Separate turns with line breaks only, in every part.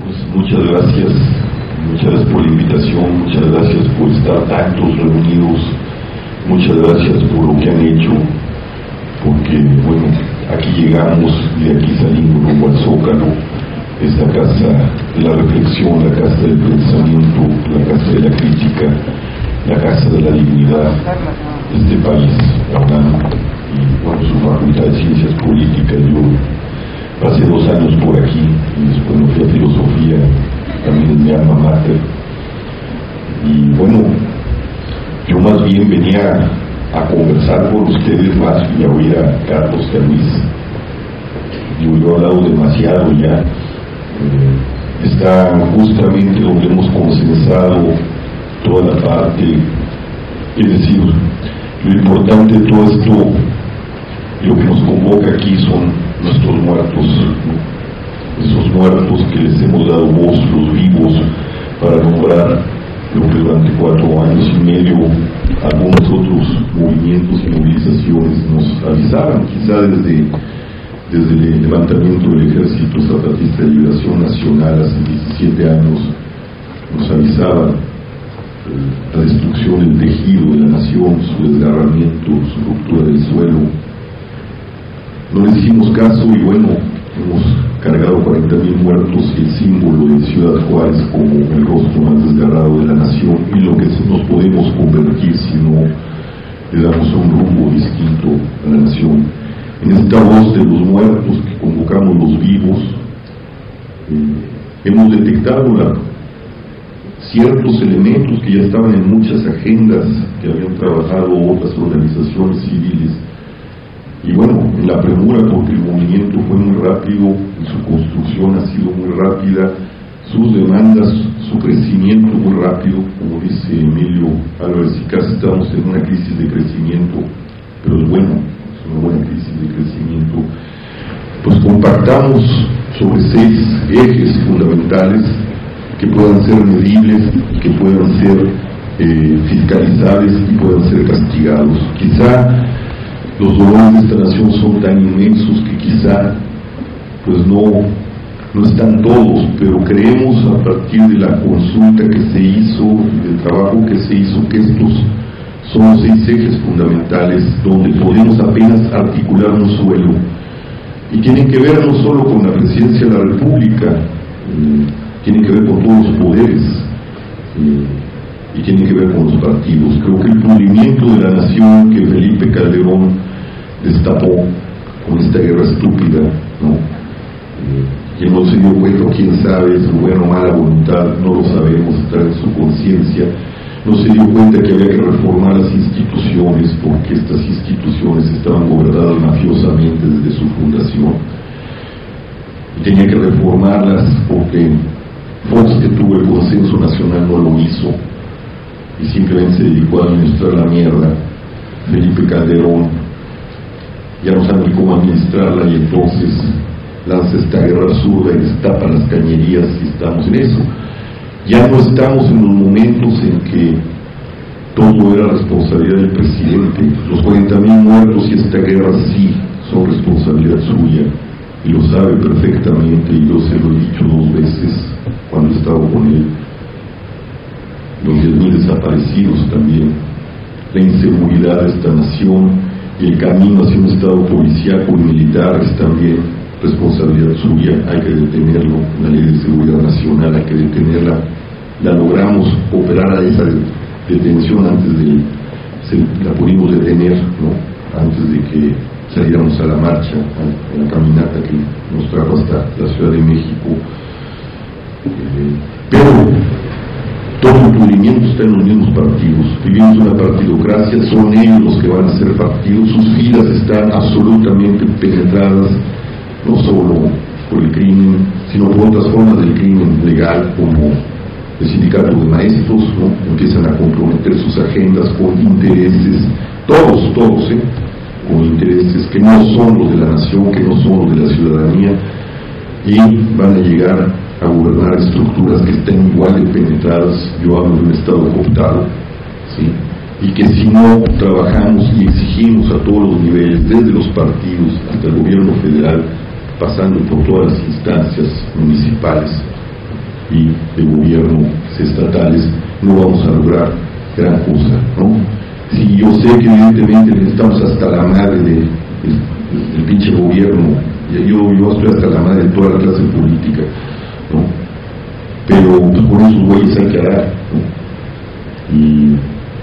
Pues muchas gracias por la invitación, muchas gracias por estar tantos reunidos, muchas gracias por lo que han hecho, porque bueno, aquí llegamos y de aquí salimos rumbo al Zócalo, esta casa de la reflexión, la casa del pensamiento, la casa de la crítica, la casa de la dignidad de este país, ¿verdad? Y bueno, su facultad de ciencias políticas, yo pasé 2 años por aquí y después me fui a filosofía, también en mi alma mater. Y bueno, yo más bien venía a conversar con ustedes más y a oír a Carlos, a Luis. Yo he hablado demasiado ya. Está justamente donde hemos consensado toda la parte, es decir, lo importante de todo esto, lo que nos convoca aquí son nuestros muertos, esos muertos que les hemos dado voz, los vivos, para nombrar lo que durante 4 años y medio algunos otros movimientos y movilizaciones nos avisaban, quizá desde el levantamiento del Ejército Zapatista de Liberación Nacional hace 17 años, nos avisaban la destrucción del tejido de la nación, su desgarramiento, su ruptura del suelo. No les hicimos caso y bueno, hemos cargado 40.000 muertos y el símbolo de Ciudad Juárez como el rostro más desgarrado de la nación, y lo que nos podemos convertir si no le damos un rumbo distinto a la nación. En esta voz de los muertos que convocamos los vivos, hemos detectado ciertos elementos que ya estaban en muchas agendas que habían trabajado otras organizaciones civiles. Y bueno, en la premura, porque el movimiento fue muy rápido y su construcción ha sido muy rápida, sus demandas, su crecimiento muy rápido, como dice Emilio Álvarez y casi estamos en una crisis de crecimiento, pero es bueno, es una buena crisis de crecimiento. Pues compactamos sobre 6 ejes fundamentales que puedan ser medibles, que puedan ser fiscalizables y puedan ser castigados. Quizá los dolores de esta nación son tan inmensos que quizá pues no están todos, pero creemos a partir de la consulta que se hizo y del trabajo que se hizo que estos son 6 ejes fundamentales donde podemos apenas articular un suelo, y tienen que ver no solo con la presidencia de la República, tienen que ver con todos los poderes, y tienen que ver con los partidos. Creo que el pudrimiento de la nación que Felipe Calderón destapó con esta guerra estúpida, ¿no? Quien no se dio cuenta, quién sabe, su buena o mala voluntad, no lo sabemos, está en su conciencia, no se dio cuenta que había que reformar las instituciones, porque estas instituciones estaban gobernadas mafiosamente desde su fundación, y tenía que reformarlas porque Fox, que tuvo el consenso nacional, no lo hizo y simplemente se dedicó a administrar la mierda. Felipe Calderón ya no sabe ni cómo administrarla, y entonces lanza esta guerra absurda y destapa las cañerías, y estamos en eso. Ya no estamos en los momentos en que todo era responsabilidad del presidente. Los 40.000 muertos y esta guerra sí son responsabilidad suya, y lo sabe perfectamente, y yo se lo he dicho 2 veces cuando he estado con él. Los 10.000 desaparecidos también, la inseguridad de esta nación y el camino hacia un estado policíaco y militar es también responsabilidad suya. Hay que detenerlo, la ley de seguridad nacional hay que detenerla. La logramos operar a esa detención antes la pudimos detener, ¿no? Antes de que saliéramos a la marcha, a la caminata que nos trajo hasta la Ciudad de México. Pero todo el pudrimiento está en los mismos partidos. Vivimos una partidocracia, son ellos los que van a ser partidos, sus filas están absolutamente penetradas, no solo por el crimen, sino por otras formas del crimen legal, como el sindicato de maestros, ¿no? Empiezan a comprometer sus agendas con intereses, todos, con intereses que no son los de la nación, que no son los de la ciudadanía, y van a llegar a gobernar estructuras que estén igual de penetradas. Yo hablo de un Estado cooptado, ¿sí? Y que si no trabajamos y exigimos a todos los niveles, desde los partidos hasta el gobierno federal, pasando por todas las instancias municipales, y de gobiernos estatales, no vamos a lograr gran cosa, ¿no? Sí, yo sé que evidentemente necesitamos hasta la madre del pinche gobierno, yo estoy hasta la madre de toda la clase política, ¿no? Pero pues, con esos güeyes hay que dar, ¿no? Y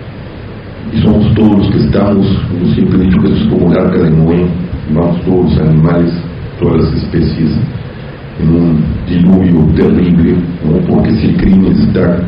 somos todos los que estamos, yo siempre he dicho que esto es como el arca de Noé, y vamos todos los animales, todas las especies, en un diluvio terrible, ¿no? Porque si el crimen está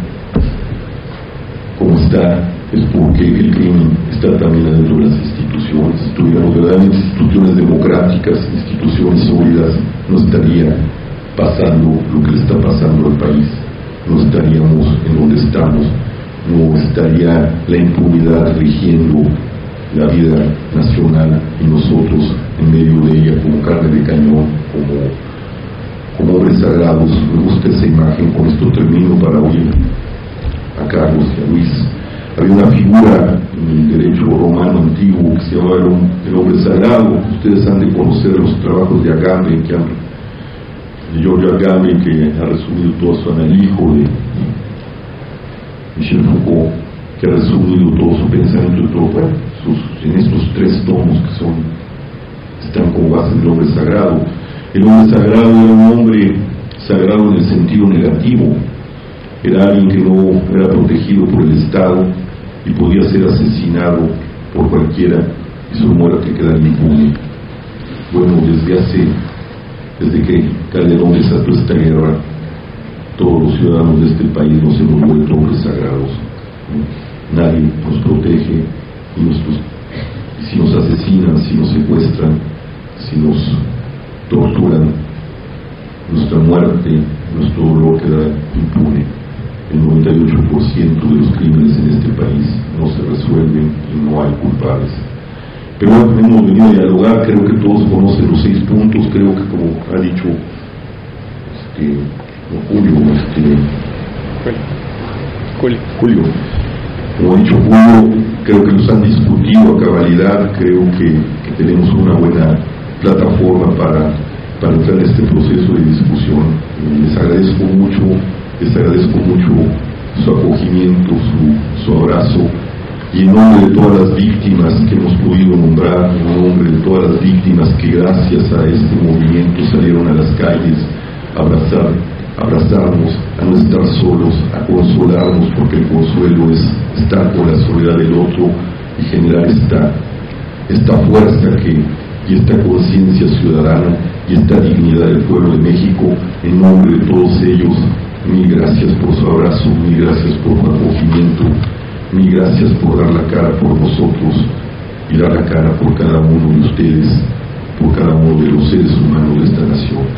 como está, es porque el crimen está también adentro de las instituciones. Si tuviéramos verdaderamente instituciones democráticas, instituciones sólidas, no estaría pasando lo que le está pasando al país, no estaríamos en donde estamos, no estaría la impunidad rigiendo la vida nacional y nosotros en medio de ella como carne de cañón, como hombres sagrados. Me gusta esa imagen. Con esto termino para oír a Carlos y a Luis. Había una figura en el derecho romano antiguo que se llamaba el hombre sagrado. Ustedes han de conocer los trabajos de Agamben, de Giorgio Agamben, que ha resumido todo su analijo, de Michel Foucault, que ha resumido todo su pensamiento y todo, bueno, en estos 3 tomos que están como base del hombre sagrado. El hombre sagrado era un hombre sagrado en el sentido negativo, era alguien que no era protegido por el Estado y podía ser asesinado por cualquiera y su muerte quedaba impune. Bueno, desde que Calderón desató esta guerra, todos los ciudadanos de este país nos hemos vuelto hombres sagrados. Nadie nos protege y si nos asesinan, si nos secuestran, si nos torturan, nuestra muerte, nuestro dolor queda impune. El 98% de los crímenes en este país no se resuelven y no hay culpables. Pero bueno, hemos venido a dialogar. Creo que todos conocen los 6 puntos. Creo que, como ha dicho Julio, como ha dicho Julio, creo que los han discutido a cabalidad. Creo que tenemos una buena plataforma para entrar en este proceso de discusión. Les agradezco mucho su acogimiento, su abrazo, y en nombre de todas las víctimas que hemos podido nombrar, en nombre de todas las víctimas que gracias a este movimiento salieron a las calles a abrazarnos, a no estar solos, a consolarnos, porque el consuelo es estar con la soledad del otro y generar esta fuerza y esta conciencia ciudadana y esta dignidad del pueblo de México. En nombre de todos ellos, mil gracias por su abrazo, mil gracias por su acogimiento, mil gracias por dar la cara por nosotros y dar la cara por cada uno de ustedes, por cada uno de los seres humanos de esta nación.